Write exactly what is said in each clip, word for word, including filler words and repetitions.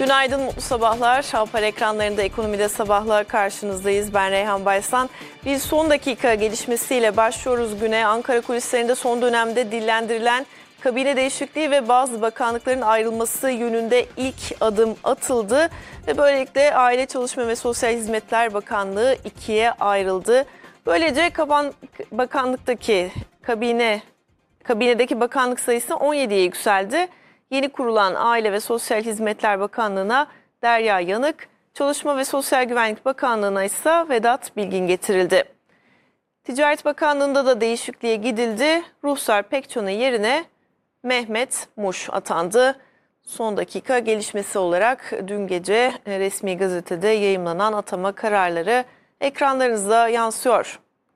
Günaydın, mutlu sabahlar. Şalpar ekranlarında Ekonomide Sabah'la karşınızdayız. Ben Reyhan Baysan. Bir son dakika gelişmesiyle başlıyoruz güne. Ankara kulislerinde son dönemde dillendirilen kabine değişikliği ve bazı bakanlıkların ayrılması yönünde ilk adım atıldı. Ve böylelikle Aile, Çalışma ve Sosyal Hizmetler Bakanlığı ikiye ayrıldı. Böylece kaban, bakanlıktaki kabine, kabinedeki bakanlık sayısı on yediye yükseldi. Yeni kurulan Aile ve Sosyal Hizmetler Bakanlığı'na Derya Yanık, Çalışma ve Sosyal Güvenlik Bakanlığı'na ise Vedat Bilgin getirildi. Ticaret Bakanlığı'nda da değişikliğe gidildi. Ruhsar Pekcan'ın yerine Mehmet Muş atandı. Son dakika gelişmesi olarak dün gece resmi gazetede yayımlanan atama kararları ekranlarınızda yansıyor.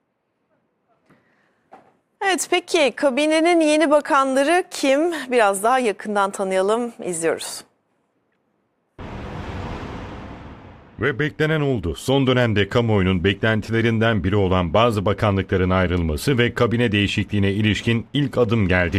Evet, peki kabinenin yeni bakanları kim? Biraz daha yakından tanıyalım, izliyoruz. Ve beklenen oldu. Son dönemde kamuoyunun beklentilerinden biri olan bazı bakanlıkların ayrılması ve kabine değişikliğine ilişkin ilk adım geldi.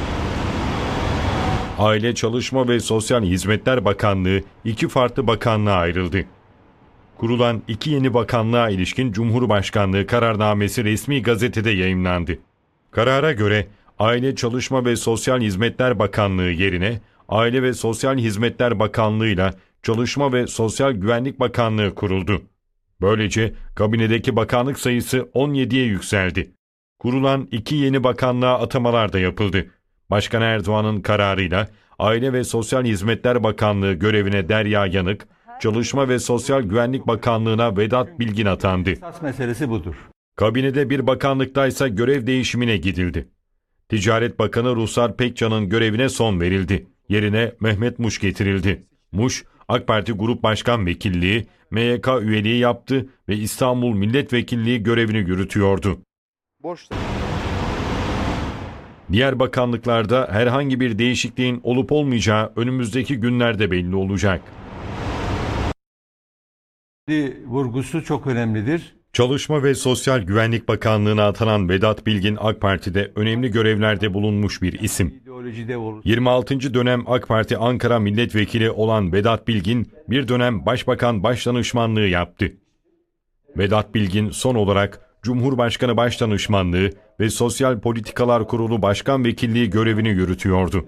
Aile, Çalışma ve Sosyal Hizmetler Bakanlığı iki farklı bakanlığa ayrıldı. Kurulan iki yeni bakanlığa ilişkin Cumhurbaşkanlığı kararnamesi resmi gazetede yayımlandı. Karara göre Aile, Çalışma ve Sosyal Hizmetler Bakanlığı yerine Aile ve Sosyal Hizmetler Bakanlığı ile Çalışma ve Sosyal Güvenlik Bakanlığı kuruldu. Böylece kabinedeki bakanlık sayısı on yediye yükseldi. Kurulan iki yeni bakanlığa atamalar da yapıldı. Başkan Erdoğan'ın kararıyla Aile ve Sosyal Hizmetler Bakanlığı görevine Derya Yanık, Çalışma ve Sosyal Güvenlik Bakanlığı'na Vedat Bilgin atandı. Esas meselesi budur. Kabinede bir bakanlıktaysa görev değişimine gidildi. Ticaret Bakanı Ruhsar Pekcan'ın görevine son verildi. Yerine Mehmet Muş getirildi. Muş, AK Parti Grup Başkan Vekilliği, M Y K üyeliği yaptı ve İstanbul Milletvekilliği görevini yürütüyordu. Boşta. Diğer bakanlıklarda herhangi bir değişikliğin olup olmayacağı önümüzdeki günlerde belli olacak. Vurgusu çok önemlidir. Çalışma ve Sosyal Güvenlik Bakanlığı'na atanan Vedat Bilgin AK Parti'de önemli görevlerde bulunmuş bir isim. yirmi altıncı dönem AK Parti Ankara Milletvekili olan Vedat Bilgin bir dönem Başbakan Başdanışmanlığı yaptı. Vedat Bilgin son olarak Cumhurbaşkanı Başdanışmanlığı ve Sosyal Politikalar Kurulu Başkan Vekilliği görevini yürütüyordu.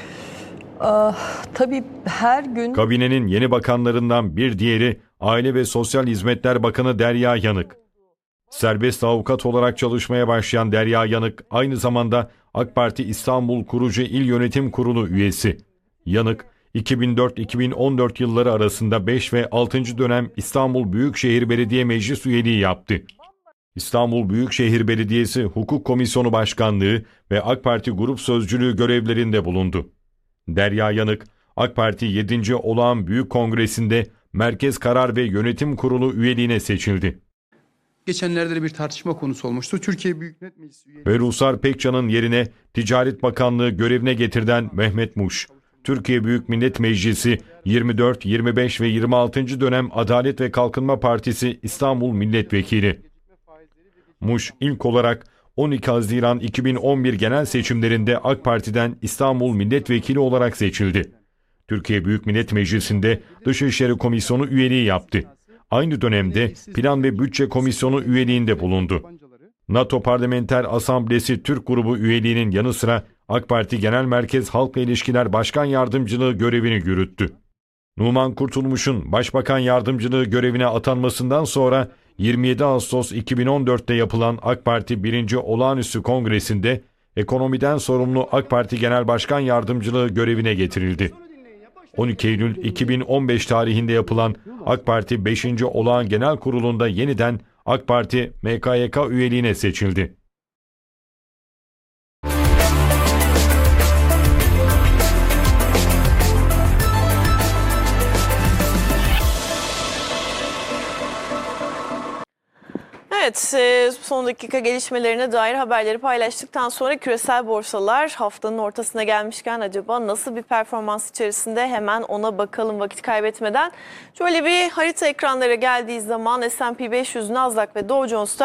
Ah, tabii her gün... Kabinenin yeni bakanlarından bir diğeri Aile ve Sosyal Hizmetler Bakanı Derya Yanık. Serbest avukat olarak çalışmaya başlayan Derya Yanık aynı zamanda AK Parti İstanbul Kurucu İl Yönetim Kurulu üyesi. Yanık, iki bin dört iki bin on dört yılları arasında beş ve altıncı dönem İstanbul Büyükşehir Belediye Meclis üyeliği yaptı. İstanbul Büyükşehir Belediyesi Hukuk Komisyonu Başkanlığı ve AK Parti Grup Sözcülüğü görevlerinde bulundu. Derya Yanık, AK Parti yedinci Olağan Büyük Kongresi'nde Merkez Karar ve Yönetim Kurulu üyeliğine seçildi. Geçenlerde de bir tartışma konusu olmuştu. Türkiye Büyük Millet Meclisi üyeliği... Ve Ruhsar Pekcan'ın yerine Ticaret Bakanlığı görevine getirilen Mehmet Muş, Türkiye Büyük Millet Meclisi yirmi dört, yirmi beş ve yirmi altıncı dönem Adalet ve Kalkınma Partisi İstanbul Milletvekili. Muş ilk olarak on iki Haziran iki bin on bir genel seçimlerinde AK Parti'den İstanbul Milletvekili olarak seçildi. Türkiye Büyük Millet Meclisi'nde Dışişleri Komisyonu üyeliği yaptı. Aynı dönemde Plan ve Bütçe Komisyonu üyeliğinde bulundu. NATO Parlamenter Asamblesi Türk Grubu üyeliğinin yanı sıra AK Parti Genel Merkez Halkla İlişkiler Başkan Yardımcılığı görevini yürüttü. Numan Kurtulmuş'un Başbakan Yardımcılığı görevine atanmasından sonra yirmi yedi Ağustos iki bin on dört'te yapılan AK Parti birinci Olağanüstü Kongresi'nde ekonomiden sorumlu AK Parti Genel Başkan Yardımcılığı görevine getirildi. on iki Eylül iki bin on beş tarihinde yapılan AK Parti beşinci Olağan Genel Kurulu'nda yeniden AK Parti M K Y K üyeliğine seçildi. Evet, son dakika gelişmelerine dair haberleri paylaştıktan sonra küresel borsalar haftanın ortasına gelmişken acaba nasıl bir performans içerisinde, hemen ona bakalım vakit kaybetmeden. Şöyle bir harita ekranlara geldiği zaman S and P beş yüz, Nasdaq ve Dow Jones'ta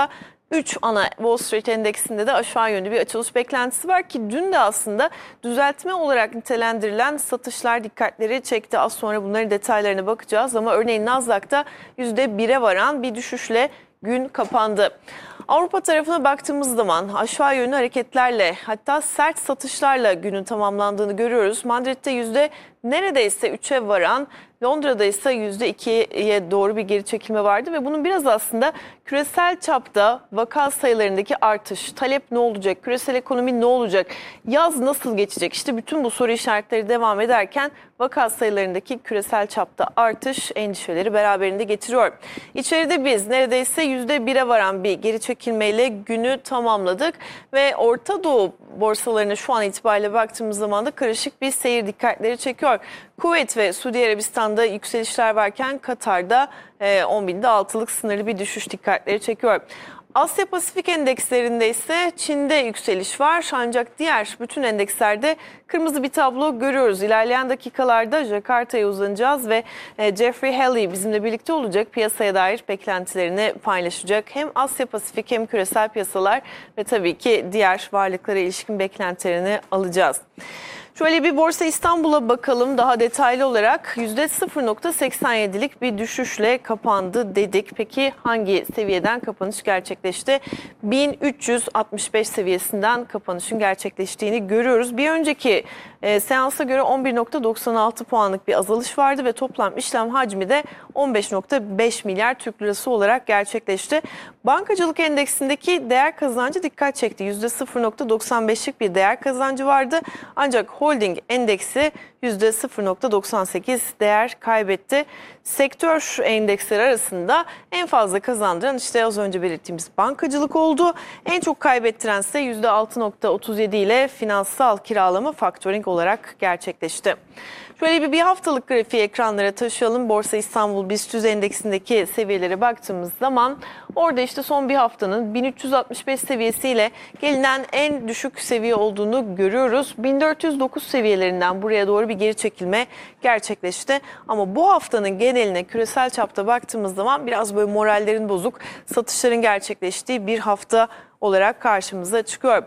üç ana Wall Street endeksinde de aşağı yönlü bir açılış beklentisi var ki dün de aslında düzeltme olarak nitelendirilen satışlar dikkatleri çekti. Az sonra bunların detaylarına bakacağız ama örneğin Nasdaq'ta yüzde bire varan bir düşüşle gün kapandı. Avrupa tarafına baktığımız zaman aşağı yönlü hareketlerle hatta sert satışlarla günün tamamlandığını görüyoruz. Madrid'de yüzde neredeyse üçe varan, Londra'da ise yüzde ikiye doğru bir geri çekilme vardı ve bunun biraz aslında küresel çapta vaka sayılarındaki artış, talep ne olacak, küresel ekonomi ne olacak, yaz nasıl geçecek? İşte bütün bu soru işaretleri devam ederken vaka sayılarındaki küresel çapta artış endişeleri beraberinde getiriyor. İçeride biz neredeyse yüzde bire varan bir geri çekilmeyle günü tamamladık ve Orta Doğu borsalarına şu an itibariyle baktığımız zaman da karışık bir seyir dikkatleri çekiyor. Kuveyt ve Suudi Arabistan'da yükselişler varken Katar'da on binde altılık sınırlı bir düşüş dikkatleri çekiyor. Asya Pasifik endekslerinde ise Çin'de yükseliş var ancak diğer bütün endekslerde kırmızı bir tablo görüyoruz. İlerleyen dakikalarda Jakarta'ya uzanacağız ve Jeffrey Halley bizimle birlikte olacak, piyasaya dair beklentilerini paylaşacak. Hem Asya Pasifik hem küresel piyasalar ve tabii ki diğer varlıklara ilişkin beklentilerini alacağız. Şöyle bir Borsa İstanbul'a bakalım daha detaylı olarak. yüzde sıfır nokta seksen yedilik bir düşüşle kapandı dedik. Peki hangi seviyeden kapanış gerçekleşti? bin üç yüz altmış beş seviyesinden kapanışın gerçekleştiğini görüyoruz. Bir önceki e, seansa göre on bir nokta doksan altı puanlık bir azalış vardı ve toplam işlem hacmi de on beş nokta beş milyar Türk lirası olarak gerçekleşti. Bankacılık endeksindeki değer kazancı dikkat çekti. yüzde sıfır nokta doksan beşlik bir değer kazancı vardı. Ancak holding endeksi yüzde sıfır nokta doksan sekiz değer kaybetti. Sektör endeksleri arasında en fazla kazandıran işte az önce belirttiğimiz bankacılık oldu. En çok kaybettiren ise yüzde altı nokta otuz yedi ile finansal kiralama faktöring olarak gerçekleşti. Şöyle bir, bir haftalık grafiği ekranlara taşıyalım. Borsa İstanbul BIST yüz endeksindeki seviyelere baktığımız zaman orada işte son bir haftanın bin üç yüz altmış beş seviyesiyle gelinen en düşük seviye olduğunu görüyoruz. bin dört yüz dokuz seviyelerinden buraya doğru bir geri çekilme gerçekleşti. Ama bu haftanın geneline küresel çapta baktığımız zaman biraz böyle morallerin bozuk, satışların gerçekleştiği bir hafta olarak karşımıza çıkıyor.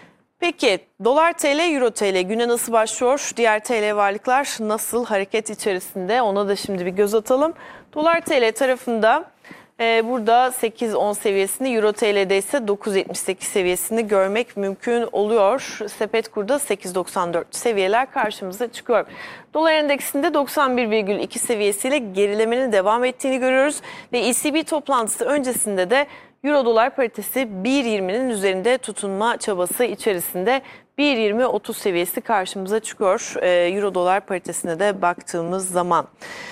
Peki dolar T L, euro T L güne nasıl başlıyor? Diğer T L varlıklar nasıl hareket içerisinde? Ona da şimdi bir göz atalım. Dolar T L tarafında e, burada sekiz on seviyesini, euro T L'de ise dokuz yetmiş sekiz seviyesini görmek mümkün oluyor. Sepet kurda sekiz doksan dört seviyeler karşımıza çıkıyor. Dolar endeksinde doksan bir virgül iki seviyesiyle gerilemenin devam ettiğini görüyoruz. Ve E C B toplantısı öncesinde de Euro dolar paritesi bir yirminin üzerinde tutunma çabası içerisinde bir yirmi otuz seviyesi karşımıza çıkıyor. Euro dolar paritesine de baktığımız zaman.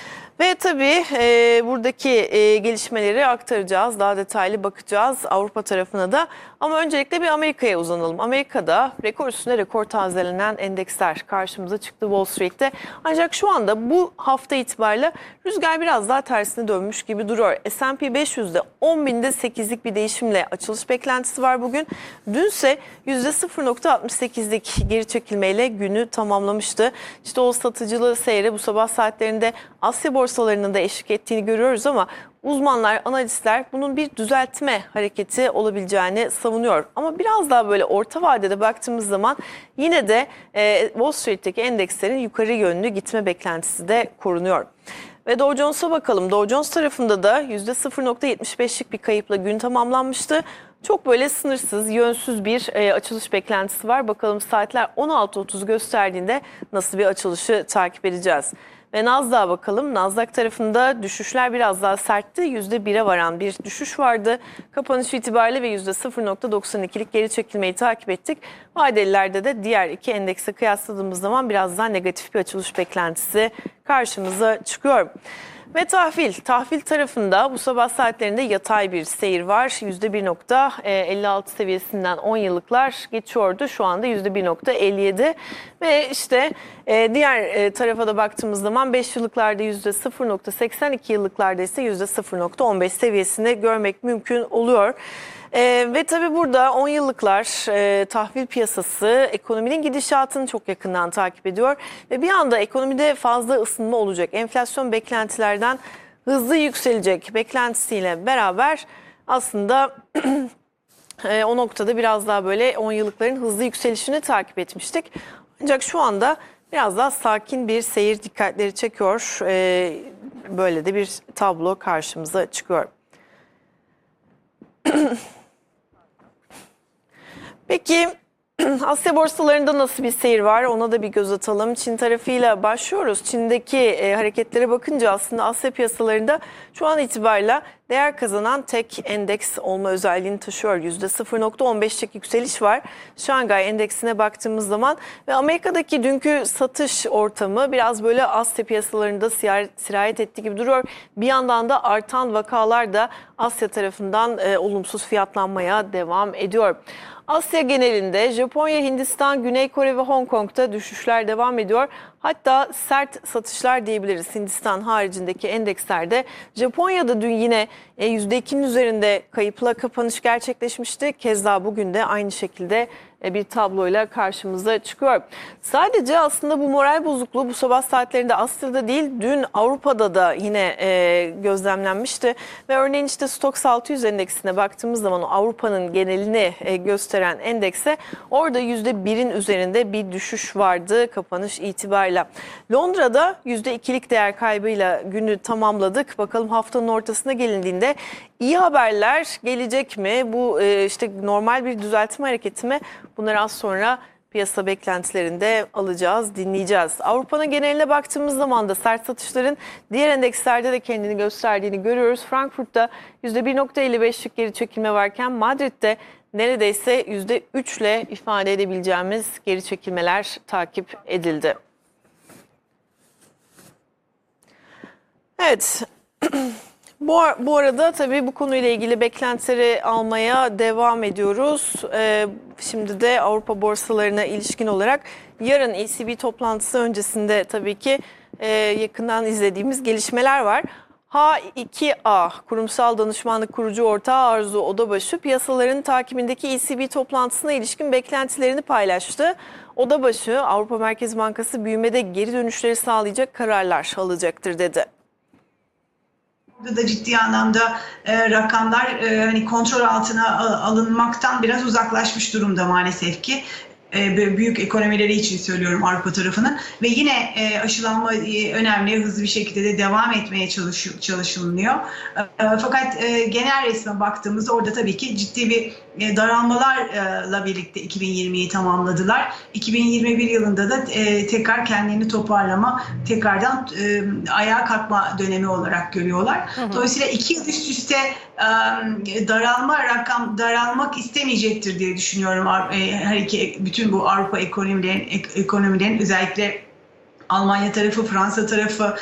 Ve tabii e, buradaki e, gelişmeleri aktaracağız, daha detaylı bakacağız Avrupa tarafına da. Ama öncelikle bir Amerika'ya uzanalım. Amerika'da rekor üstüne rekor tazelenen endeksler karşımıza çıktı Wall Street'te. Ancak şu anda bu hafta itibariyle rüzgar biraz daha tersine dönmüş gibi duruyor. S and P beş yüzde on binde sekizlik bir değişimle açılış beklentisi var bugün. Dünse yüzde sıfır nokta altmış sekizlik geri çekilmeyle günü tamamlamıştı. İşte o satıcılı seyre bu sabah saatlerinde Asya borsalarının da eşlik ettiğini görüyoruz ama uzmanlar, analistler bunun bir düzeltme hareketi olabileceğini savunuyor. Ama biraz daha böyle orta vadede baktığımız zaman yine de e, Wall Street'teki endekslerin yukarı yönlü gitme beklentisi de korunuyor. Ve Dow Jones'a bakalım. Dow Jones tarafında da yüzde sıfır nokta yetmiş beşlik bir kayıpla gün tamamlanmıştı. Çok böyle sınırsız, yönsüz bir e, açılış beklentisi var. Bakalım saatler on altı otuz gösterdiğinde nasıl bir açılışı takip edeceğiz. Ve Nasdaq'a bakalım. Nasdaq tarafında düşüşler biraz daha sertti. yüzde bire varan bir düşüş vardı. Kapanış itibariyle ve yüzde sıfır nokta doksan ikilik geri çekilmeyi takip ettik. Vadelilerde de diğer iki endekse kıyasladığımız zaman biraz daha negatif bir açılış beklentisi karşımıza çıkıyor. Ve tahvil, tahvil tarafında bu sabah saatlerinde yatay bir seyir var. yüzde bir nokta elli altı seviyesinden on yıllıklar geçiyordu. Şu anda yüzde bir nokta elli yedi. Ve işte diğer tarafa da baktığımız zaman beş yıllıklarda yüzde sıfır nokta seksen, iki yıllıklarda ise yüzde sıfır nokta on beş seviyesini görmek mümkün oluyor. Ee, ve tabii burada on yıllıklar e, tahvil piyasası ekonominin gidişatını çok yakından takip ediyor. Ve bir anda ekonomide fazla ısınma olacak. Enflasyon beklentilerden hızlı yükselecek beklentisiyle beraber aslında E, o noktada biraz daha böyle on yıllıkların hızlı yükselişini takip etmiştik. Ancak şu anda biraz daha sakin bir seyir dikkatleri çekiyor. E, böyle de bir tablo karşımıza çıkıyor. Peki Asya borsalarında nasıl bir seyir var? Ona da bir göz atalım. Çin tarafıyla başlıyoruz. Çin'deki e, hareketlere bakınca aslında Asya piyasalarında şu an itibariyle değer kazanan tek endeks olma özelliğini taşıyor. yüzde sıfır nokta on beşlik yükseliş var Şangay endeksine baktığımız zaman ve Amerika'daki dünkü satış ortamı biraz böyle Asya piyasalarında sirayet ettiği gibi duruyor. Bir yandan da artan vakalar da Asya tarafından e, olumsuz fiyatlanmaya devam ediyor. Asya genelinde Japonya, Hindistan, Güney Kore ve Hong Kong'da düşüşler devam ediyor. Hatta sert satışlar diyebiliriz Hindistan haricindeki endekslerde. Japonya'da dün yine yüzde ikinin üzerinde kayıpla kapanış gerçekleşmişti. Keza bugün de aynı şekilde bir tabloyla karşımıza çıkıyor. Sadece aslında bu moral bozukluğu bu sabah saatlerinde Asya'da değil, dün Avrupa'da da yine e, gözlemlenmişti. Ve örneğin işte Stoxx altı yüz endeksine baktığımız zaman Avrupa'nın genelini e, gösteren endekse orada yüzde birin üzerinde bir düşüş vardı kapanış itibariyle. Londra'da yüzde ikilik değer kaybıyla günü tamamladık. Bakalım haftanın ortasına gelindiğinde iyi haberler gelecek mi? Bu e, işte normal bir düzeltme hareketi mi? Bunları az sonra piyasa beklentilerinde alacağız, dinleyeceğiz. Avrupa'nın geneline baktığımız zaman da sert satışların diğer endekslerde de kendini gösterdiğini görüyoruz. Frankfurt'ta yüzde bir nokta elli beşlik geri çekilme varken Madrid'de neredeyse yüzde üç ile ifade edebileceğimiz geri çekilmeler takip edildi. Evet. Bu, bu arada tabii bu konuyla ilgili beklentileri almaya devam ediyoruz. Ee, şimdi de Avrupa borsalarına ilişkin olarak yarın E C B toplantısı öncesinde tabii ki e, yakından izlediğimiz gelişmeler var. H iki A Kurumsal Danışmanlık Kurucu Ortağı Arzu Odabaşı piyasaların takibindeki E C B toplantısına ilişkin beklentilerini paylaştı. Odabaşı Avrupa Merkez Bankası büyümede geri dönüşleri sağlayacak kararlar alacaktır dedi. Burada da ciddi anlamda e, rakamlar e, hani kontrol altına alınmaktan biraz uzaklaşmış durumda maalesef ki. E, büyük ekonomileri için söylüyorum Avrupa tarafının ve yine e, aşılanma e, önemli, hızlı bir şekilde de devam etmeye çalış, çalışılıyor. E, fakat e, genel resme baktığımızda orada tabii ki ciddi bir e, daralmalarla birlikte iki bin yirmiyi tamamladılar. iki bin yirmi bir yılında da e, tekrar kendini toparlama, tekrardan e, ayağa kalkma dönemi olarak görüyorlar. Hı hı. Dolayısıyla iki yıl üst üste e, daralma rakam daralmak istemeyecektir diye düşünüyorum. E, her iki bütün bu Avrupa ekonomilerin, ekonomilerin özellikle Almanya tarafı, Fransa tarafı,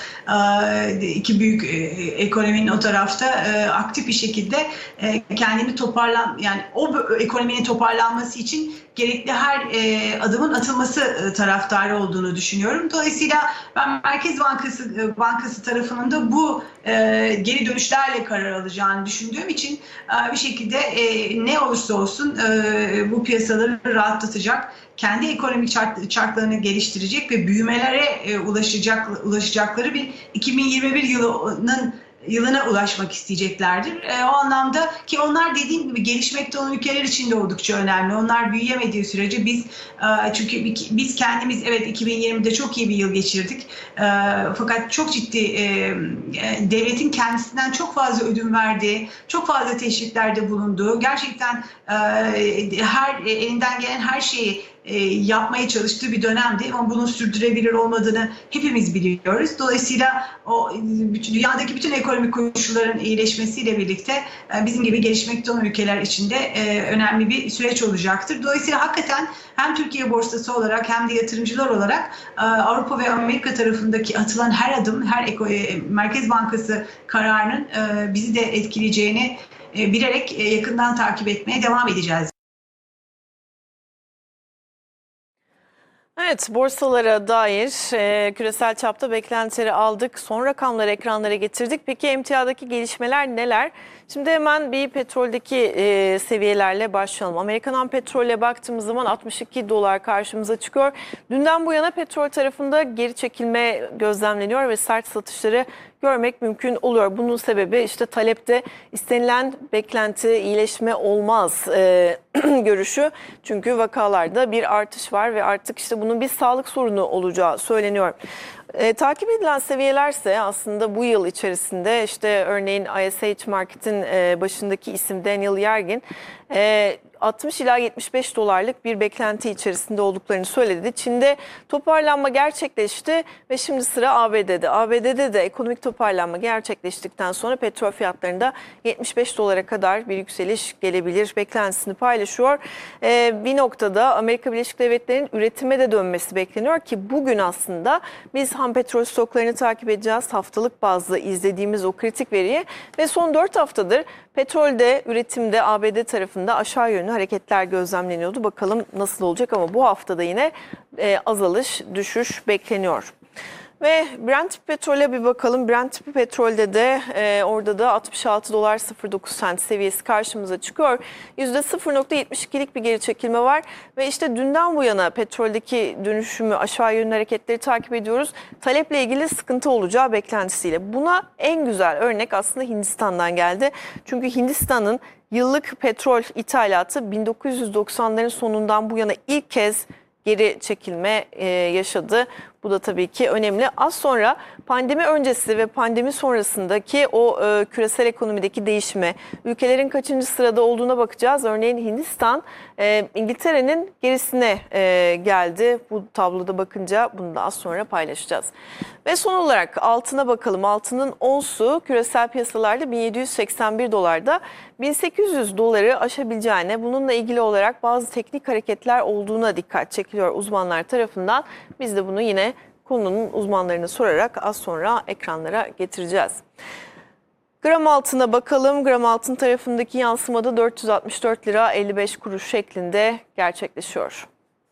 iki büyük ekonominin o tarafta aktif bir şekilde kendini toparlan, yani o ekonominin toparlanması için gerekli her adımın atılması taraftarı olduğunu düşünüyorum. Dolayısıyla ben Merkez Bankası Bankası tarafının da bu geri dönüşlerle karar alacağını düşündüğüm için bir şekilde ne olursa olsun bu piyasaları rahatlatacak, kendi ekonomik çarklarını geliştirecek ve büyümelere ulaşacak ulaşacakları bir iki bin yirmi bir yılının yılına ulaşmak isteyeceklerdir. E, o anlamda ki onlar dediğim gibi gelişmekte olan ülkeler için de oldukça önemli. Onlar büyüyemediği sürece biz e, çünkü biz kendimiz evet iki bin yirmide çok iyi bir yıl geçirdik. E, fakat çok ciddi e, devletin kendisinden çok fazla ödün verdiği, çok fazla teşviklerde bulunduğu, gerçekten e, her elinden gelen her şeyi E, yapmaya çalıştığı bir dönemdi ama bunun sürdürebilir olmadığını hepimiz biliyoruz. Dolayısıyla o bütün, dünyadaki bütün ekonomik koşulların iyileşmesiyle birlikte e, bizim gibi gelişmekte olan ülkeler için de e, önemli bir süreç olacaktır. Dolayısıyla hakikaten hem Türkiye borsası olarak hem de yatırımcılar olarak e, Avrupa ve Amerika tarafındaki atılan her adım, her eko, e, Merkez Bankası kararının e, bizi de etkileyeceğini e, bilerek e, yakından takip etmeye devam edeceğiz. Evet, borsalara dair e, küresel çapta beklentileri aldık. Son rakamları ekranlara getirdik. Peki emtiadaki gelişmeler neler? Şimdi hemen bir petroldeki e, seviyelerle başlayalım. Amerikan ham petrole baktığımız zaman altmış iki dolar karşımıza çıkıyor. Dünden bu yana petrol tarafında geri çekilme gözlemleniyor ve sert satışları görmek mümkün oluyor. Bunun sebebi işte talepte istenilen beklenti iyileşme olmaz e, görüşü. Çünkü vakalarda bir artış var ve artık işte bunun bir sağlık sorunu olacağı söyleniyor. E, takip edilen seviyelerse aslında bu yıl içerisinde işte örneğin I S H Market'in e, başındaki isim Daniel Yergin e, altmış ila yetmiş beş dolarlık bir beklenti içerisinde olduklarını söyledi. Çin'de toparlanma gerçekleşti ve şimdi sıra A B D'de. A B D'de de ekonomik toparlanma gerçekleştikten sonra petrol fiyatlarında yetmiş beş dolara kadar bir yükseliş gelebilir beklentisini paylaşıyor. Ee, bir noktada Amerika Birleşik Devletleri'nin üretime de dönmesi bekleniyor ki bugün aslında biz ham petrol stoklarını takip edeceğiz. Haftalık bazlı izlediğimiz o kritik veriyi ve son dört haftadır petrolde, üretimde A B D tarafında aşağı yönlü hareketler gözlemleniyordu. Bakalım nasıl olacak ama bu haftada yine e, azalış, düşüş bekleniyor. Ve Brent petrole bir bakalım. Brent petrolde de e, orada da altmış altı dolar sıfır dokuz sent seviyesi karşımıza çıkıyor. yüzde sıfır nokta yetmiş ikilik bir geri çekilme var. Ve işte dünden bu yana petroldeki dönüşümü aşağı yönlü hareketleri takip ediyoruz. Taleple ilgili sıkıntı olacağı beklentisiyle. Buna en güzel örnek aslında Hindistan'dan geldi. Çünkü Hindistan'ın yıllık petrol ithalatı bin dokuz yüz doksanların sonundan bu yana ilk kez geri çekilme e, yaşadı. Bu da tabii ki önemli. Az sonra pandemi öncesi ve pandemi sonrasındaki o e, küresel ekonomideki değişime, ülkelerin kaçıncı sırada olduğuna bakacağız. Örneğin Hindistan, e, İngiltere'nin gerisine e, geldi. Bu tabloda bakınca bunu da az sonra paylaşacağız. Ve son olarak altına bakalım. Altının onsu küresel piyasalarda bin yedi yüz seksen bir dolarda bin sekiz yüz doları aşabileceğine, bununla ilgili olarak bazı teknik hareketler olduğuna dikkat çekiliyor uzmanlar tarafından. Biz de bunu yine konunun uzmanlarına sorarak az sonra ekranlara getireceğiz. Gram altına bakalım. Gram altın tarafındaki yansımada dört yüz altmış dört lira elli beş kuruş şeklinde gerçekleşiyor.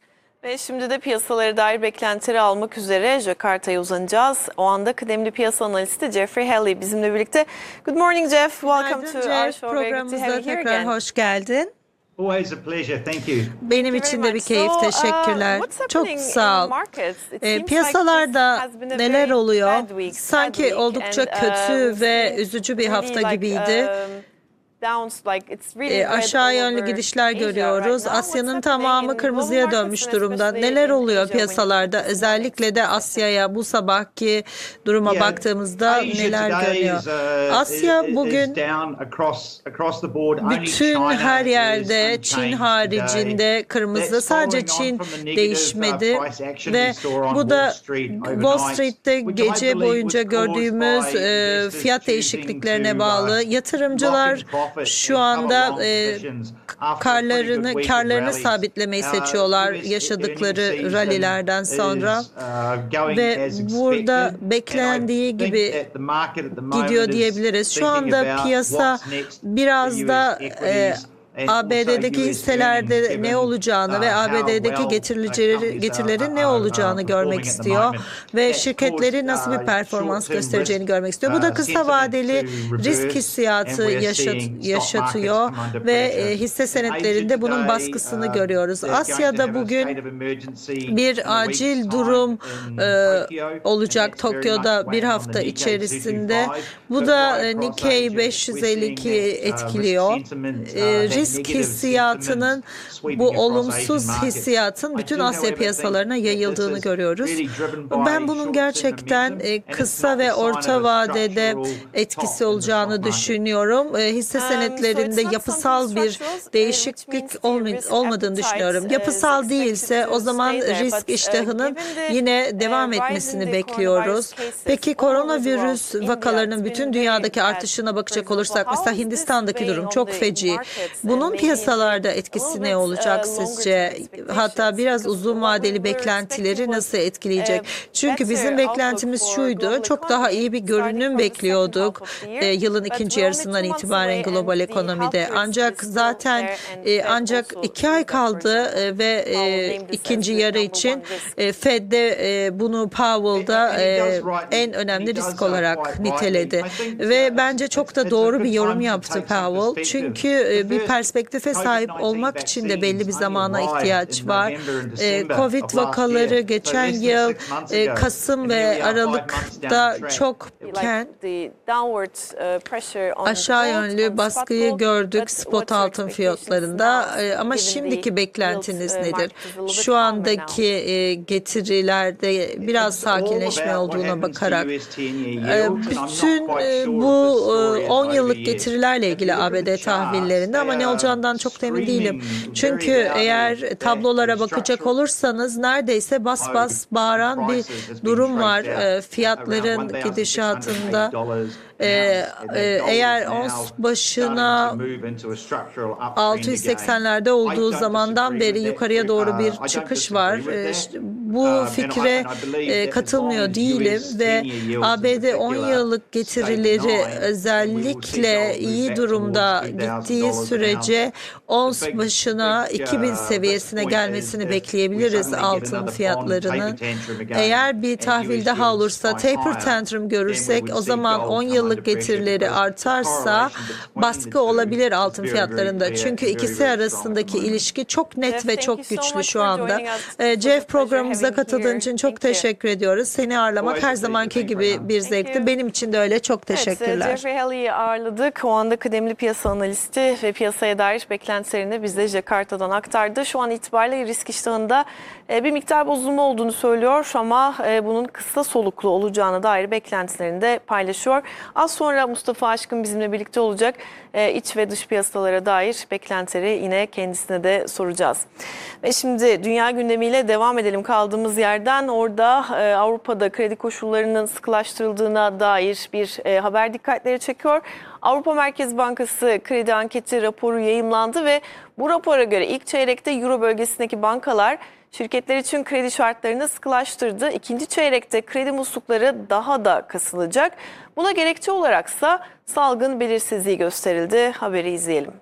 Ve şimdi de piyasalara dair beklentileri almak üzere Jakarta'ya uzanacağız. O anda kıdemli piyasa analisti Jeffrey Haley bizimle birlikte. Good morning Jeff. Welcome Günaydın to our Jeff. show. Very good to have Programımıza you here tekrar again. hoş geldin. Always a pleasure. Thank you. Benim Thank you için very de bir much. keyif. So, uh, Teşekkürler. what's Çok happening sağ in ol. the markets? It E, seems like piyasalarda this has been a neler very oluyor? bad week, sad Sanki week oldukça and, uh, kötü we've ve seen üzücü bir really hafta like, gibiydi. um, downs, like it's really E, red aşağı all yönlü over gidişler Asia görüyoruz. right now. Asya'nın What's happening tamamı in kırmızıya global dönmüş markets and durumda. especially Neler in oluyor Asia when it piyasalarda? comes to Özellikle de Asya'ya bu sabahki duruma Yeah, baktığımızda Asia neler today görünüyor? is, uh, Asya is- is bugün down across across the board. Only bütün China her is yerde unchanged Çin today. haricinde kırmızı. That's Sadece following on Çin from the negative, değişmedi uh, price action ve we saw on bu da Wall Street Wall overnight, Street'te which I gece believe boyunca was caused gördüğümüz by e, investors fiyat choosing değişikliklerine to, bağlı. uh, Yatırımcılar lock in profit şu and cover anda long e, positions after a pretty good karlarını week of karlarını rallies. sabitlemeyi Uh, seçiyorlar U S yaşadıkları earnings season rallilerden sonra. is, uh, going Ve as burada expected. beklendiği And I gibi think that the market at the moment gidiyor is diyebiliriz. Şu thinking anda about piyasa what's next for biraz U S da equities e, and A B D'deki also U S hisselerde earnings ne given, olacağını uh, ve A B how D'deki well, uh, getirileri, companies are- getirilerin ne are- are olacağını görmek performing at the istiyor moment. ve That's şirketlerin caused, nasıl bir uh, performans short-term göstereceğini risk, görmek istiyor. Bu da uh, kısa sentiment vadeli to reverse risk and hissiyatı we're yaşat, seeing stock yaşatıyor markets come under ve pressure. e, hisse In senetlerinde Asia bunun today, baskısını uh, görüyoruz. they're going to Asya'da have a bugün state of emergency in a bir week's acil time durum in e, Tokyo, and olacak that's very much Tokyo'da bir weighing on the hafta Nikkei içerisinde. two twenty-five. Bu But da right e, across Nikkei Asia, beş yüz we're elli seeing ikiyi that, uh, risk etkiliyor. sentiment, uh, E, that risk negative hissiyatının sentiment sweeping bu across olumsuz Asian markets. hissiyatın I bütün do, Asya however, piyasalarına think that this yayıldığını is görüyoruz. really driven by Ben bunun short-term gerçekten momentum, e, and it's kısa not the ve sign of orta a vadede structural etkisi top in the olacağını stock market. düşünüyorum. E, Hisse Um, so senetlerinde it's not yapısal something bir structural, uh, which değişiklik means the olma- risk olmadığını appetite, düşünüyorum. uh, Yapısal is değilse expected o to zaman stay there. risk But, uh, iştahının given the, yine uh, devam rise in etmesini the bekliyoruz. coronavirus cases Peki all over the koronavirüs world, India, vakalarının it's bütün been dünyadaki very bad, artışına for bakacak example. olursak How mesela is this Hindistan'daki weighing durum on çok the feci. markets and Bunun maybe piyasalarda into a etkisi little ne bit, olacak uh, longer sizce? term Hatta expectations? biraz Because uzun what we vadeli were beklentileri expecting nasıl was, etkileyecek? uh, Çünkü bizim better beklentimiz outlook for şuydu. global Çok daha economy iyi bir starting görünüm from the second bekliyorduk half of the e, year. yılın But ikinci we're only yarısından two months itibaren away global and the ekonomide. health risks Ancak is still zaten there and e, Fed ancak also iki ay used that, for kaldı example. e, ve Powell e, named this as ikinci the yarı number için one risk. e, Fed'de e, bunu Powell'da And he does e, rightly- en he önemli does, risk uh, olarak quite niteledi rightly. I think, ve uh, bence çok da it's a doğru good bir yorum time to yaptı take some Powell. perspective. Çünkü e, The bir first half perspektife sahip olmak için de belli bir zamana ihtiyaç var. E, Covid vakaları geçen yıl e, Kasım ve Aralık'ta çokken aşağı yönlü baskıyı gördük spot altın fiyatlarında. E, ama şimdiki beklentiniz nedir? Şu andaki e, getirilerde biraz sakinleşme olduğuna bakarak e, bütün e, bu e, on yıllık getirilerle ilgili A B D tahvillerinde ama ne olacağından çok da emin değilim. Çünkü eğer tablolara bakacak olursanız neredeyse bas bas bağıran bir durum var e, fiyatların gidişatında. Ee, e, eğer ons başına altı yüz seksenlerde olduğu zamandan beri yukarıya doğru bir çıkış var. Ee, bu fikre e, katılmıyor değilim ve A B D on yıllık getirileri özellikle iyi durumda gittiği sürece ons başına iki bin seviyesine gelmesini bekleyebiliriz altın fiyatlarının. Eğer bir tahvil daha olursa taper tantrum görürsek o zaman on yıllık getirileri artarsa baskı olabilir altın fiyatlarında. Çünkü ikisi arasındaki ilişki çok net ve çok güçlü şu anda. Jeff, programımıza katıldığın için çok teşekkür ediyoruz. Seni ağırlamak her zamanki gibi bir zevkti. Benim için de öyle. Çok teşekkürler. Evet, Jeffrey Halley'i ağırladık. O anda kıdemli piyasa analisti ve piyasaya dair beklentilerini bize Jakarta'dan aktardı. Şu an itibariyle risk iştahında bir miktar bozulma olduğunu söylüyor ama bunun kısa soluklu olacağına dair beklentilerini de paylaşıyor. Az sonra Mustafa Aşkın bizimle birlikte olacak. İç ve dış piyasalara dair beklentileri yine kendisine de soracağız. Ve şimdi dünya gündemiyle devam edelim kaldığımız yerden. Orada Avrupa'da kredi koşullarının sıkılaştırıldığına dair bir haber dikkatleri çekiyor. Avrupa Merkez Bankası kredi anketi raporu yayımlandı ve bu rapora göre ilk çeyrekte Euro bölgesindeki bankalar şirketler için kredi şartlarını sıkılaştırdı. İkinci çeyrekte kredi muslukları daha da kasılacak. Buna gerekçe olaraksa salgın belirsizliği gösterildi. Haberi izleyelim.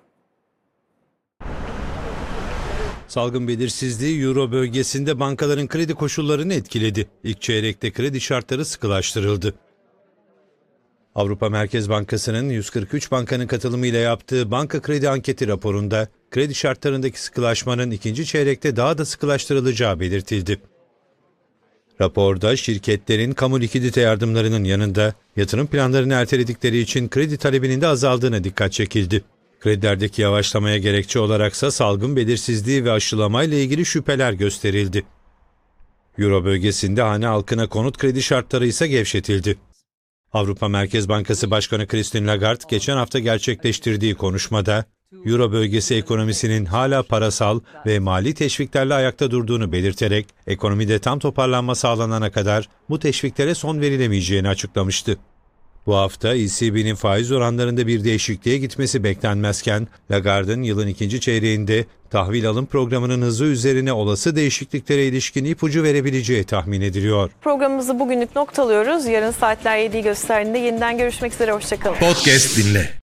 Salgın belirsizliği Euro bölgesinde bankaların kredi koşullarını etkiledi. İlk çeyrekte kredi şartları sıkılaştırıldı. Avrupa Merkez Bankası'nın yüz kırk üç bankanın katılımıyla yaptığı banka kredi anketi raporunda kredi şartlarındaki sıkılaşmanın ikinci çeyrekte daha da sıkılaştırılacağı belirtildi. Raporda şirketlerin kamu likidite yardımlarının yanında yatırım planlarını erteledikleri için kredi talebinin de azaldığına dikkat çekildi. Kredilerdeki yavaşlamaya gerekçe olaraksa salgın belirsizliği ve aşılamayla ilgili şüpheler gösterildi. Euro bölgesinde hane halkına konut kredi şartları ise gevşetildi. Avrupa Merkez Bankası Başkanı Christine Lagarde geçen hafta gerçekleştirdiği konuşmada Euro bölgesi ekonomisinin hala parasal ve mali teşviklerle ayakta durduğunu belirterek ekonomide tam toparlanma sağlanana kadar bu teşviklere son verilemeyeceğini açıklamıştı. Bu hafta E C B'nin faiz oranlarında bir değişikliğe gitmesi beklenmezken Lagarde'ın yılın ikinci çeyreğinde tahvil alım programının hızı üzerine olası değişikliklere ilişkin ipucu verebileceği tahmin ediliyor. Programımızı bugünlük noktalıyoruz. Yarın saatler yediyi gösterdiğinde yeniden görüşmek üzere. Hoşçakalın. Podcast dinle.